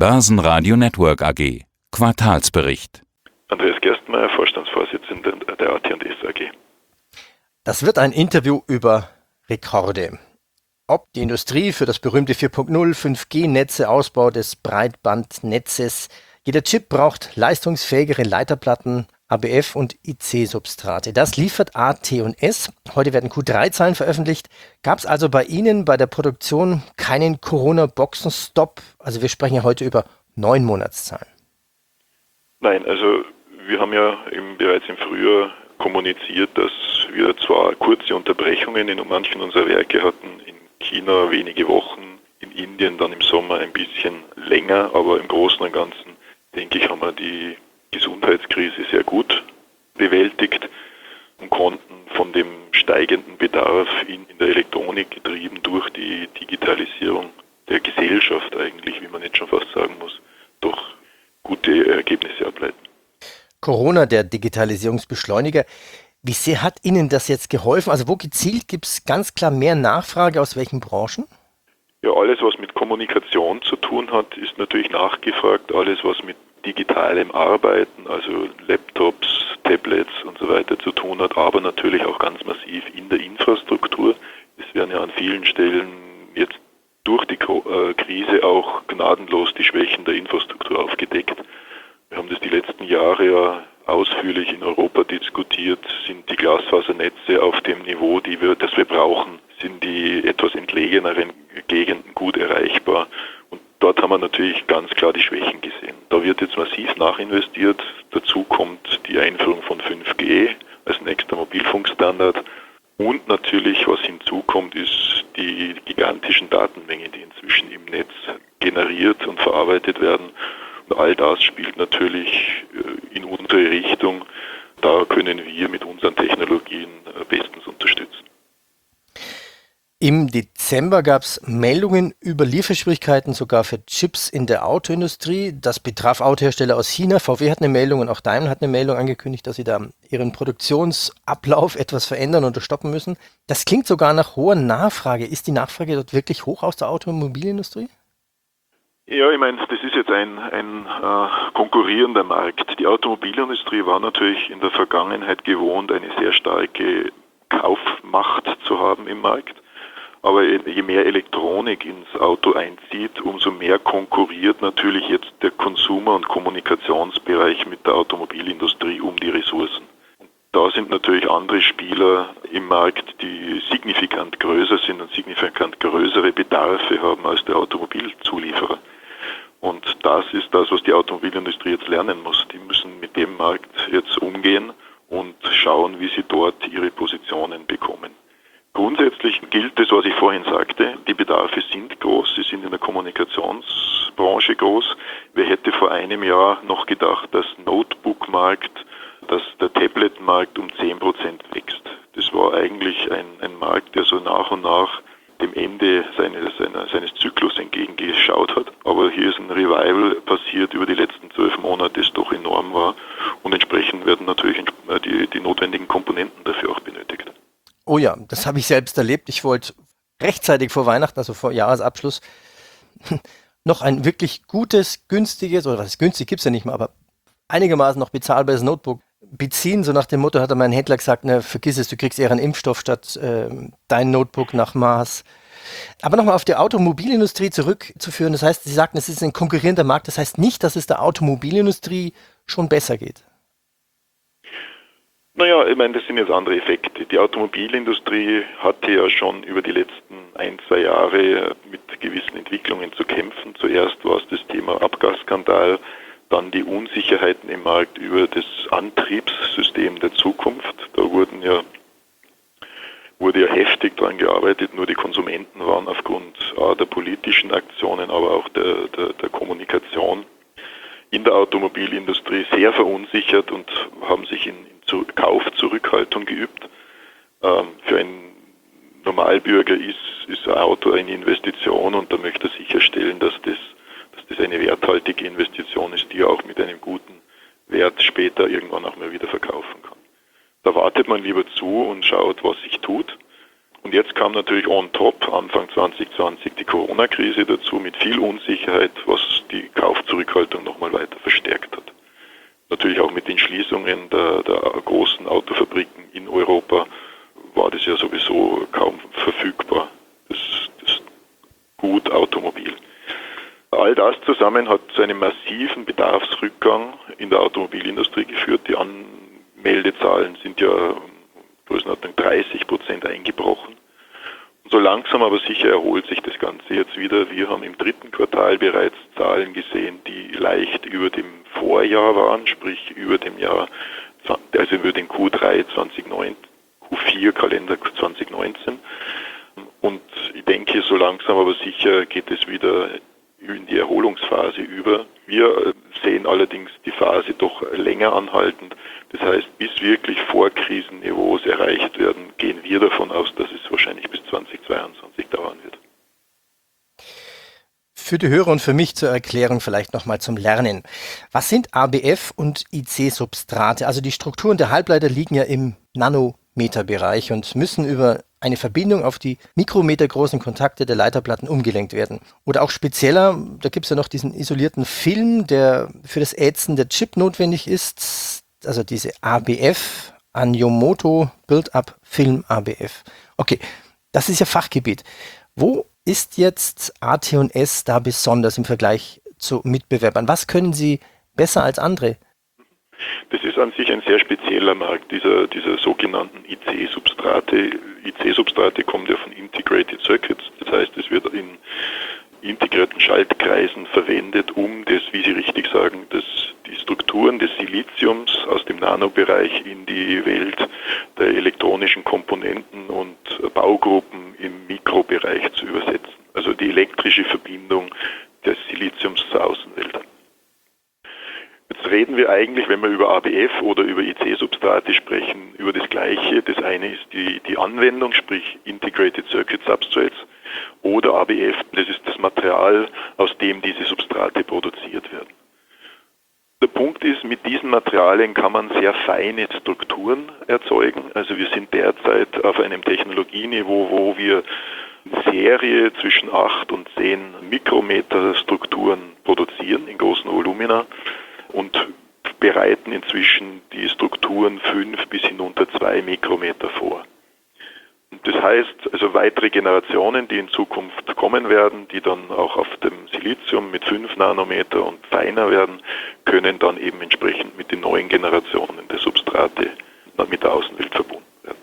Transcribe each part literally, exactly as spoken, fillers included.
Börsenradio Network A G. Quartalsbericht. Andreas Gerstmeier, Vorstandsvorsitzender der A T und S A G. Das wird ein Interview über Rekorde. Ob die Industrie für das berühmte vier Punkt null, fünf G-Netze, Ausbau des Breitbandnetzes. Jeder Chip braucht leistungsfähigere Leiterplatten, A B F und I C-Substrate. Das liefert A T und S. Heute werden Q drei Zahlen veröffentlicht. Gab es also bei Ihnen bei der Produktion keinen Corona-Boxenstopp? Also wir sprechen ja heute über neun Monatszahlen. Nein, also wir haben ja im, bereits im Frühjahr kommuniziert, dass wir zwar kurze Unterbrechungen in manchen unserer Werke hatten, in China wenige Wochen, in Indien dann im Sommer ein bisschen länger, aber im Großen und Ganzen, denke ich, haben wir die Gesundheitskrise sehr gut bewältigt und konnten von dem steigenden Bedarf in, in der Elektronik, getrieben durch die Digitalisierung der Gesellschaft eigentlich, wie man jetzt schon fast sagen muss, doch gute Ergebnisse ableiten. Corona, der Digitalisierungsbeschleuniger. Wie sehr hat Ihnen das jetzt geholfen? Also wo gezielt gibt es ganz klar mehr Nachfrage, aus welchen Branchen? Ja, alles, was mit Kommunikation zu tun hat, ist natürlich nachgefragt. Alles, was mit digitalem Arbeiten, also Laptops, Tablets und so weiter zu tun hat, aber natürlich auch ganz massiv in der Infrastruktur. Es werden ja an vielen Stellen jetzt durch die Krise auch gnadenlos die Schwächen der Infrastruktur aufgedeckt. Wir haben das die letzten Jahre ja ausführlich in Europa diskutiert. Sind die Glasfasernetze auf dem Niveau, die wir, das wir brauchen? Sind die etwas entlegeneren Gegenden gut erreichbar? Und dort haben wir natürlich ganz klar die Schwächen gesehen. Da wird jetzt massiv nachinvestiert. Dazu kommt die Einführung von fünf G als nächster Mobilfunkstandard. Und natürlich, was hinzukommt, ist die gigantischen Datenmengen, die inzwischen im Netz generiert und verarbeitet werden. Und all das spielt natürlich in unsere Richtung. Da können wir mit unseren Technologien bestens unterstützen. Im Dezember gab es Meldungen über Lieferschwierigkeiten sogar für Chips in der Autoindustrie. Das betraf Autohersteller aus China. V W hat eine Meldung und auch Daimler hat eine Meldung angekündigt, dass sie da ihren Produktionsablauf etwas verändern oder stoppen müssen. Das klingt sogar nach hoher Nachfrage. Ist die Nachfrage dort wirklich hoch aus der Automobilindustrie? Ja, ich meine, das ist jetzt ein, ein äh, konkurrierender Markt. Die Automobilindustrie war natürlich in der Vergangenheit gewohnt, eine sehr starke Kaufmacht zu haben im Markt. Aber je mehr Elektronik ins Auto einzieht, umso mehr konkurriert natürlich jetzt der Consumer- und Kommunikationsbereich mit der Automobilindustrie um die Ressourcen. Und da sind natürlich andere Spieler im Markt, die signifikant größer sind und signifikant größere Bedarfe haben als der Automobilzulieferer. Und das ist das, was die Automobilindustrie jetzt lernen muss. Die müssen mit dem Markt jetzt umgehen und schauen, wie sie dort ihre Positionen bekommen. Grundsätzlich gilt das, was ich vorhin sagte. Die Bedarfe sind groß, sie sind in der Kommunikationsbranche groß. Wer hätte vor einem Jahr noch gedacht, dass Notebook-Markt, dass der Tablet-Markt um zehn Prozent wächst? Das war eigentlich ein, ein Markt, der so nach und nach dem Ende seines, seiner, seines Zyklus entgegengeschaut hat. Aber hier ist ein Revival passiert über die letzten zwölf Monate, das doch enorm war. Und entsprechend werden natürlich die, die notwendigen Komponenten dafür auch benötigt. Oh ja, das habe ich selbst erlebt. Ich wollte rechtzeitig vor Weihnachten, also vor Jahresabschluss, noch ein wirklich gutes, günstiges, oder was ist günstig, gibt es ja nicht mehr, aber einigermaßen noch bezahlbares Notebook beziehen. So nach dem Motto hat mein Händler gesagt, ne, vergiss es, du kriegst eher einen Impfstoff statt äh, dein Notebook nach Maß. Aber nochmal auf die Automobilindustrie zurückzuführen, das heißt, Sie sagten, es ist ein konkurrierender Markt, das heißt nicht, dass es der Automobilindustrie schon besser geht. Naja, ich meine, das sind jetzt andere Effekte. Die Automobilindustrie hatte ja schon über die letzten ein, zwei Jahre mit gewissen Entwicklungen zu kämpfen. Zuerst war es das Thema Abgasskandal, dann die Unsicherheiten im Markt über das Antriebssystem der Zukunft. Da wurden ja, wurde ja heftig daran gearbeitet, nur die Konsumenten waren aufgrund A, der politischen Aktionen, aber auch der, der, der Kommunikation in der Automobilindustrie sehr verunsichert und haben sich in, in Kaufzurückhaltung geübt. Ähm, für einen Normalbürger ist, ist ein Auto eine Investition und da möchte er sicherstellen, dass das, dass das eine werthaltige Investition ist, die er auch mit einem guten Wert später irgendwann auch mal wieder verkaufen kann. Da wartet man lieber zu und schaut, was sich tut. Und jetzt kam natürlich on top Anfang zwanzig zwanzig die Corona-Krise dazu mit viel Unsicherheit, was die Kauf Rückhaltung nochmal weiter verstärkt hat. Natürlich auch mit den Schließungen der, der großen Autofabriken in Europa war das ja sowieso kaum verfügbar, das, das Gut Automobil. All das zusammen hat zu einem massiven Bedarfsrückgang in der Automobilindustrie geführt. Die Anmeldezahlen sind ja größtenteils dreißig Prozent eingebrochen. Und so langsam aber sicher erholt sich das Ganze jetzt wieder. Wir haben im dritten Quartal bereits Zahlen gesehen, die leicht über dem Vorjahr waren, sprich über dem Jahr, also über den Q drei zweitausendneunzehn, Q vier Kalender zweitausendneunzehn. Und ich denke, so langsam aber sicher geht es wieder in die Erholungsphase über. Wir sehen allerdings die Phase doch länger anhaltend. Das heißt, bis wirklich Vorkrisenniveaus erreicht werden, gehen wir davon aus, dass es wahrscheinlich bis zweitausendzweiundzwanzig dauern wird. Für die Hörer und für mich zur Erklärung vielleicht nochmal zum Lernen. Was sind A B F und I C-Substrate? Also die Strukturen der Halbleiter liegen ja im Nanometerbereich und müssen über eine Verbindung auf die mikrometergroßen Kontakte der Leiterplatten umgelenkt werden. Oder auch spezieller, da gibt es ja noch diesen isolierten Film, der für das Ätzen der Chip notwendig ist, also diese A B F, Anjomoto Build-Up Film A B F. Okay, das ist ja Fachgebiet. Wo ist jetzt A T und S da besonders im Vergleich zu Mitbewerbern? Was können sie besser als andere? Das ist an sich ein sehr spezieller Markt, dieser, dieser sogenannten I C-Substrate. I C-Substrate kommt ja von Integrated Circuits, das heißt, es wird in integrierten Schaltkreisen verwendet, um das, wie Sie richtig sagen, das, die Strukturen des Siliziums aus dem Nanobereich in die Welt der elektronischen Komponenten und Baugruppen im Mikrobereich zu übersetzen. Also die elektrische Verbindung des Siliziums zur Außenwelt. Jetzt reden wir eigentlich, wenn wir über A B F oder über I C-Substrate sprechen, über das Gleiche. Das eine ist die, die Anwendung, sprich Integrated Circuit Substrates, oder A B F, das ist das Material, aus dem diese Substrate produziert werden. Der Punkt ist, mit diesen Materialien kann man sehr feine Strukturen erzeugen. Also wir sind derzeit auf einem Technologieniveau, wo wir in Serie zwischen acht und zehn Mikrometer Strukturen produzieren in großen Volumina und bereiten inzwischen die Strukturen fünf bis hinunter zwei Mikrometer vor. Und das heißt, also weitere Generationen, die in Zukunft kommen werden, die dann auch auf dem Silizium mit fünf Nanometer und feiner werden, können dann eben entsprechend mit den neuen Generationen der Substrate mit der Außenwelt verbunden werden.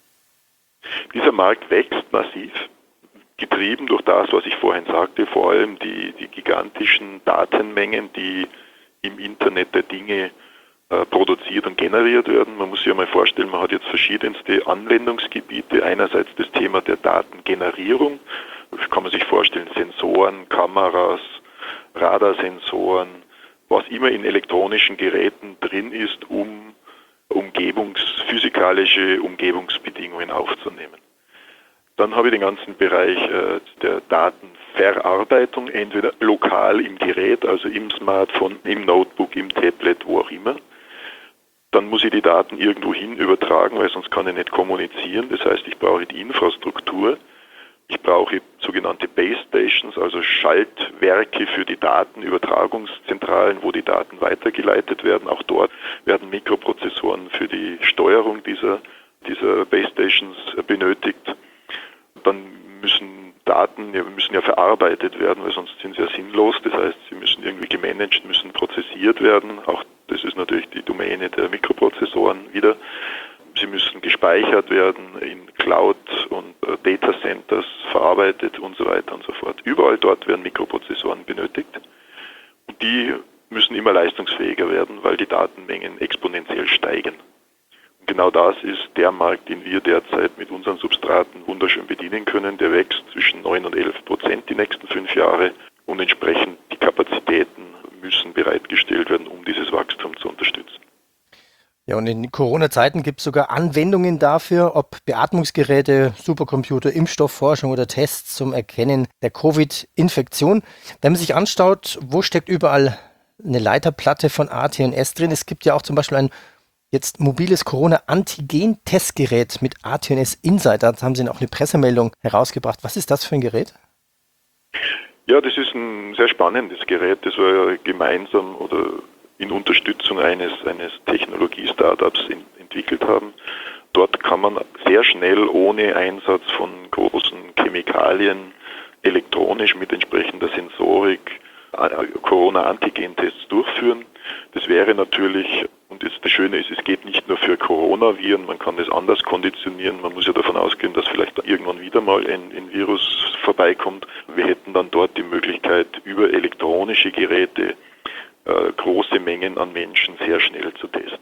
Dieser Markt wächst massiv, getrieben durch das, was ich vorhin sagte, vor allem die, die gigantischen Datenmengen, die im Internet der Dinge äh, produziert und generiert werden. Man muss sich ja mal vorstellen, man hat jetzt verschiedenste Anwendungsgebiete. Einerseits das Thema der Datengenerierung. Das kann man sich vorstellen, Sensoren, Kameras, Radarsensoren, was immer in elektronischen Geräten drin ist, um Umgebungs, physikalische Umgebungsbedingungen aufzunehmen. Dann habe ich den ganzen Bereich äh, der Datenverarbeitung, entweder lokal im Gerät, also im Smartphone, im Notebook, im Tablet, wo auch immer. Dann muss ich die Daten irgendwo hin übertragen, weil sonst kann ich nicht kommunizieren. Das heißt, ich brauche die Infrastruktur. Ich brauche sogenannte Base Stations, also Schaltwerke für die Datenübertragungszentralen, wo die Daten weitergeleitet werden. Auch dort werden Mikroprozessoren für die Steuerung dieser, dieser Base Stations benötigt. Dann müssen Daten, ja, müssen ja verarbeitet werden, weil sonst sind sie ja sinnlos. Das heißt, sie müssen irgendwie gemanagt, müssen prozessiert werden. Auch das ist natürlich die Domäne der Mikroprozessoren wieder. Sie müssen gespeichert werden in Cloud und äh, Data Centers, verarbeitet und so weiter und so fort. Überall dort werden Mikroprozessoren benötigt. Und die müssen immer leistungsfähiger werden, weil die Datenmengen exponentiell steigen. Und genau das ist der Markt, den wir derzeit mit unseren Substraten wunderschön bedienen können. Der wächst zwischen neun und elf Prozent die nächsten fünf Jahre und entsprechend die Kapazitäten müssen bereitgestellt werden, um dieses Wachstum zu unterstützen. Ja, und in Corona-Zeiten gibt es sogar Anwendungen dafür, ob Beatmungsgeräte, Supercomputer, Impfstoffforschung oder Tests zum Erkennen der Covid-Infektion. Wenn man sich anschaut, wo steckt überall eine Leiterplatte von A T und S drin? Es gibt ja auch zum Beispiel ein jetzt mobiles Corona-Antigen-Testgerät mit A T und S Insight. Da haben Sie auch eine Pressemeldung herausgebracht. Was ist das für ein Gerät? Ja, das ist ein sehr spannendes Gerät, das wir ja gemeinsam oder in Unterstützung eines, eines Technologie-Startups in, entwickelt haben. Dort kann man sehr schnell ohne Einsatz von großen Chemikalien elektronisch mit entsprechender Sensorik Corona-Antigen-Tests durchführen. Das wäre natürlich, und jetzt das Schöne ist, es geht nicht nur für Coronaviren, man kann das anders konditionieren. Man muss ja davon ausgehen, dass vielleicht irgendwann wieder mal ein, ein Virus vorbeikommt. Wir hätten dann dort die Möglichkeit, über elektronische Geräte äh, große Mengen an Menschen sehr schnell zu testen.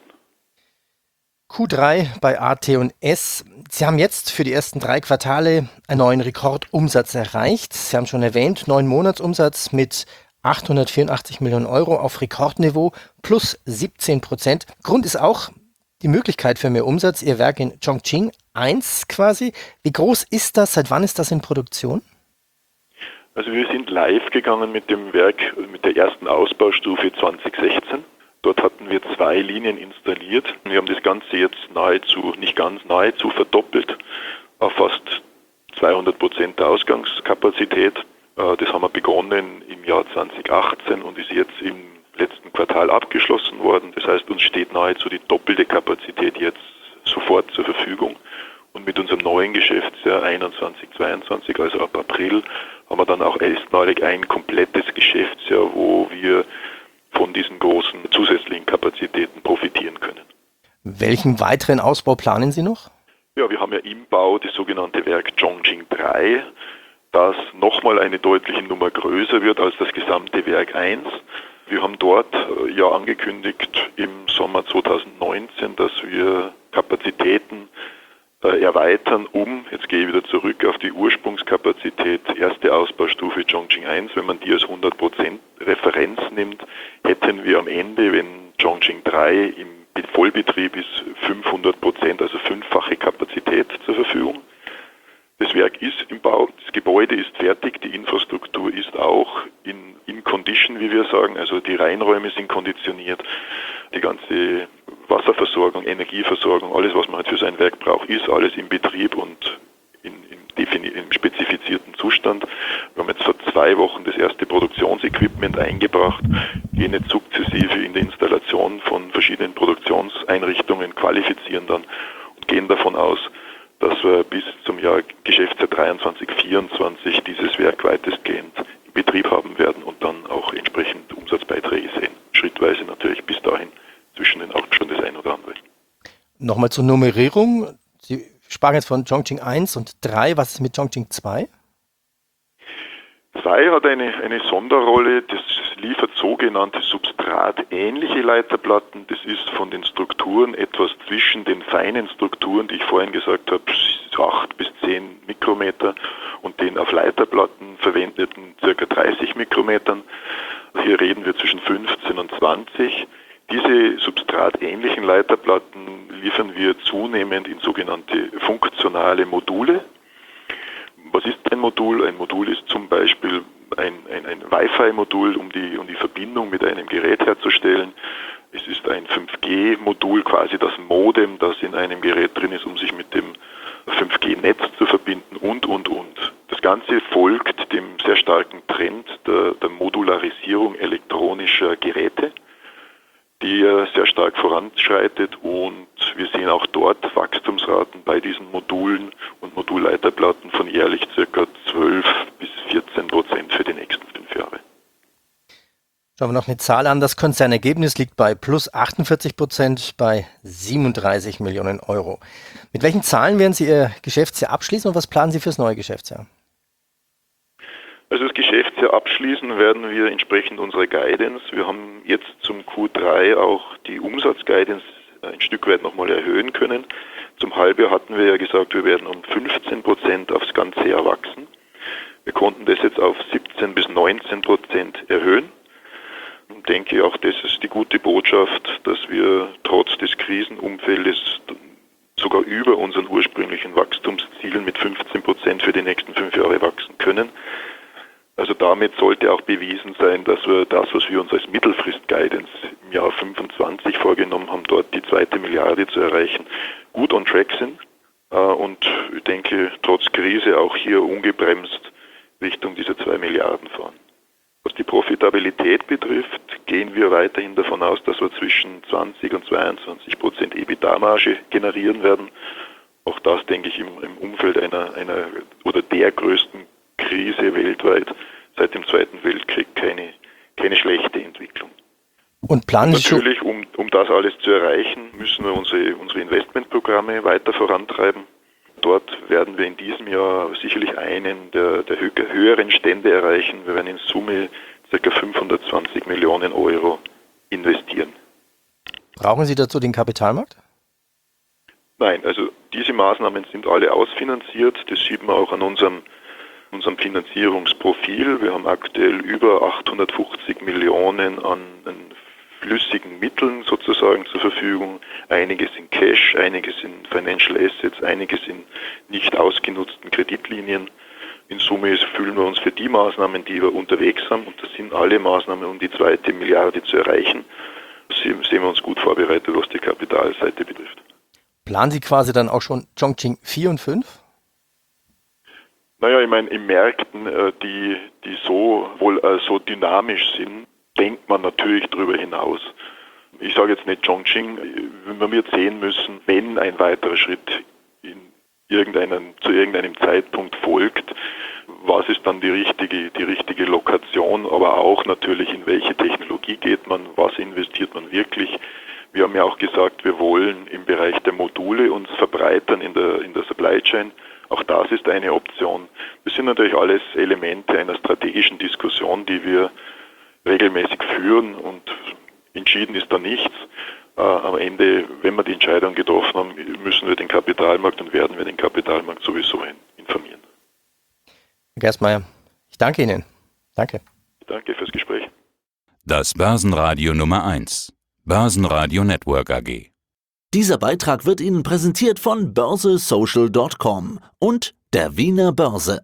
Q drei bei A T und S. Sie haben jetzt für die ersten drei Quartale einen neuen Rekordumsatz erreicht. Sie haben schon erwähnt, neuen Monatsumsatz mit achthundertvierundachtzig Millionen Euro auf Rekordniveau plus siebzehn Prozent. Grund ist auch die Möglichkeit für mehr Umsatz. Ihr Werk in Chongqing eins quasi. Wie groß ist das? Seit wann ist das in Produktion? Also wir sind live gegangen mit dem Werk, mit der ersten Ausbaustufe zwanzig sechzehn. Dort hatten wir zwei Linien installiert. Wir haben das Ganze jetzt nahezu, nicht ganz nahezu verdoppelt auf fast zweihundert Prozent der Ausgangskapazität. Das haben wir begonnen im Jahr zwanzig achtzehn und ist jetzt im letzten Quartal abgeschlossen worden. Das heißt, uns steht nahezu die doppelte Kapazität jetzt sofort zur Verfügung. Und mit unserem neuen Geschäftsjahr einundzwanzig zweiundzwanzig, also ab April, haben wir dann auch erstmalig ein komplettes Geschäftsjahr, wo wir von diesen großen zusätzlichen Kapazitäten profitieren können. Welchen weiteren Ausbau planen Sie noch? Ja, wir haben ja im Bau das sogenannte Werk Chongqing drei, das nochmal eine deutliche Nummer größer wird als das gesamte Werk eins. Wir haben dort äh, ja angekündigt im Sommer zweitausendneunzehn, dass wir Kapazitäten äh, erweitern, um, jetzt gehe ich wieder zurück auf die Ursprungskapazität, erste Ausbaustufe Chongqing eins, wenn man die als hundert Prozent Referenz nimmt, hätten wir am Ende, wenn Chongqing drei im Vollbetrieb ist, fünfhundert Prozent, also fünffache Kapazität zur Verfügung. Das Werk ist im Bau, das Gebäude ist fertig, die Infrastruktur ist auch in, in Condition, wie wir sagen, also die Reinräume sind konditioniert, die ganze Wasserversorgung, Energieversorgung, alles, was man halt für sein Werk braucht, ist alles in Betrieb und in, in defini- im spezifizierten Zustand. Wir haben jetzt vor zwei Wochen das erste Produktionsequipment eingebracht, gehen jetzt sukzessive in die Installation von verschiedenen Produktionseinrichtungen, qualifizieren dann und gehen davon aus, dass wir bis zum Jahr Geschäftsjahr dreiundzwanzig vierundzwanzig dieses Werk weitestgehend in Betrieb haben werden und dann auch entsprechend Umsatzbeiträge sehen. Schrittweise natürlich bis dahin, zwischen den auch schon das ein oder andere. Nochmal zur Nummerierung. Sie sprachen jetzt von Chongqing eins und drei. Was ist mit Chongqing zwei? zwei hat eine, eine Sonderrolle, das liefert sogenannte substratähnliche Leiterplatten. Das ist von den Strukturen etwas zwischen den feinen Strukturen, die ich vorhin gesagt habe, acht bis zehn Mikrometer und den auf Leiterplatten verwendeten ca. dreißig Mikrometern. Hier reden wir zwischen fünfzehn und zwanzig. Diese substratähnlichen Leiterplatten liefern wir zunehmend in sogenannte funktionale Module. Was ist ein Modul? Ein Modul ist zum Beispiel ein, ein, ein Wi-Fi-Modul, um die, um die Verbindung mit einem Gerät herzustellen. Es ist ein fünf G Modul, quasi das Modem, das in einem Gerät drin ist, um sich mit dem fünf G Netz zu verbinden und, und, und. Das Ganze folgt dem sehr starken Trend der, der Modularisierung elektronischer Geräte, die sehr stark voranschreitet, und wir sehen auch dort Wachstumsraten bei diesen Modulen und Modulleiterplatten von jährlich ca. zwölf bis vierzehn Prozent für die nächsten fünf Jahre. Schauen wir noch eine Zahl an. Das Konzernergebnis liegt bei plus achtundvierzig Prozent bei siebenunddreißig Millionen Euro. Mit welchen Zahlen werden Sie Ihr Geschäftsjahr abschließen und was planen Sie fürs neue Geschäftsjahr? Also das Geschäftsjahr abschließen werden wir entsprechend unserer Guidance. Wir haben jetzt zum Q drei auch die Umsatzguidance ein Stück weit nochmal erhöhen können. Zum Halbjahr hatten wir ja gesagt, wir werden um fünfzehn Prozent aufs ganze Jahr wachsen. Wir konnten das jetzt auf siebzehn bis neunzehn Prozent erhöhen. Ich denke, auch das ist die gute Botschaft, dass wir trotz des Krisenumfeldes sogar über unseren ursprünglichen Wachstumszielen mit fünfzehn Prozent für die nächsten fünf Jahre wachsen können. Also damit sollte auch bewiesen sein, dass wir das, was wir uns als Mittelfrist-Guidance im Jahr fünfundzwanzig vorgenommen haben, dort die zweite Milliarde zu erreichen, gut on track sind und ich denke, trotz Krise auch hier ungebremst Richtung dieser zwei Milliarden fahren. Profitabilität betrifft, gehen wir weiterhin davon aus, dass wir zwischen zwanzig und zweiundzwanzig Prozent EBITDA-Marge generieren werden. Auch das, denke ich, im, im Umfeld einer, einer oder der größten Krise weltweit seit dem Zweiten Weltkrieg keine, keine schlechte Entwicklung. Und planen Sie schon? Natürlich, um, um das alles zu erreichen, müssen wir unsere, unsere Investmentprogramme weiter vorantreiben. Dort werden wir in diesem Jahr sicherlich einen der, der höheren Stände erreichen. Wir werden in Summe ca. fünfhundertzwanzig Millionen Euro investieren. Brauchen Sie dazu den Kapitalmarkt? Nein, also diese Maßnahmen sind alle ausfinanziert. Das sieht man auch an unserem, unserem Finanzierungsprofil. Wir haben aktuell über achthundertfünfzig Millionen an, an flüssigen Mitteln sozusagen zur Verfügung. Einiges in Cash, einiges in Financial Assets, einiges in nicht ausgenutzten Kreditlinien. In Summe fühlen wir uns für die Maßnahmen, die wir unterwegs haben, und das sind alle Maßnahmen, um die zweite Milliarde zu erreichen, sehen wir uns gut vorbereitet, was die Kapitalseite betrifft. Planen Sie quasi dann auch schon Chongqing vier und fünf? Naja, ich meine, in Märkten, die, die so wohl so dynamisch sind, denkt man natürlich darüber hinaus. Ich sage jetzt nicht Chongqing, wenn wir sehen müssen, wenn ein weiterer Schritt in irgendeinem, zu irgendeinem Zeitpunkt folgt, was ist dann die richtige, die richtige Lokation, aber auch natürlich, in welche Technologie geht man, was investiert man wirklich. Wir haben ja auch gesagt, wir wollen im Bereich der Module uns verbreitern in der, in der Supply Chain. Auch das ist eine Option. Das sind natürlich alles Elemente einer strategischen Diskussion, die wir regelmäßig führen, und entschieden ist da nichts. Äh, am Ende, wenn wir die Entscheidung getroffen haben, müssen wir den Kapitalmarkt und werden wir den Kapitalmarkt sowieso informieren. Herr Gerstmaier, ich danke Ihnen. Danke. Danke fürs Gespräch. Das Börsenradio Nummer eins. Börsenradio Network A G. Dieser Beitrag wird Ihnen präsentiert von börse social punkt com und der Wiener Börse.